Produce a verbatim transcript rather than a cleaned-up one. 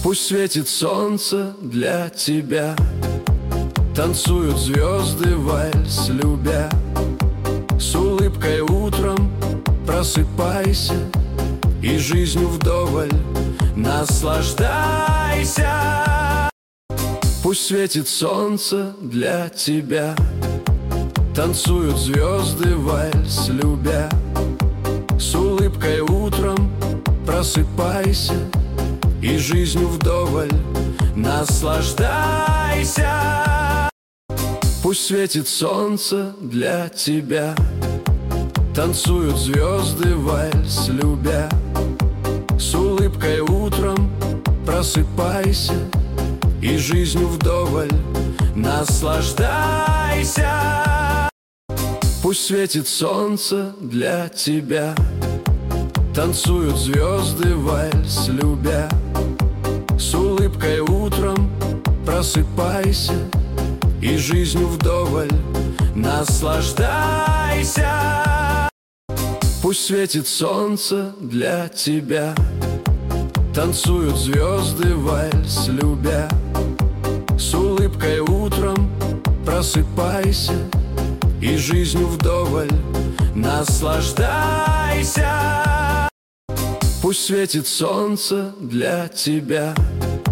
Пусть светит солнце для тебя, танцуют звезды вальс любя. С улыбкой утром просыпайся и жизнью вдоволь наслаждайся. Пусть светит солнце для тебя, танцуют звезды вальс любя. С улыбкой утром просыпайся и жизнью вдоволь наслаждайся. Пусть светит солнце для тебя, танцуют звезды вальс любя. С улыбкой утром просыпайся и жизнью вдоволь наслаждайся. Пусть светит солнце для тебя, танцуют звезды вальс любя. С улыбкой утром просыпайся и жизнью вдоволь наслаждайся. Пусть светит солнце для тебя, танцуют звезды вальс любя. С улыбкой утром просыпайся и жизнью вдоволь наслаждайся. Пусть светит солнце для тебя,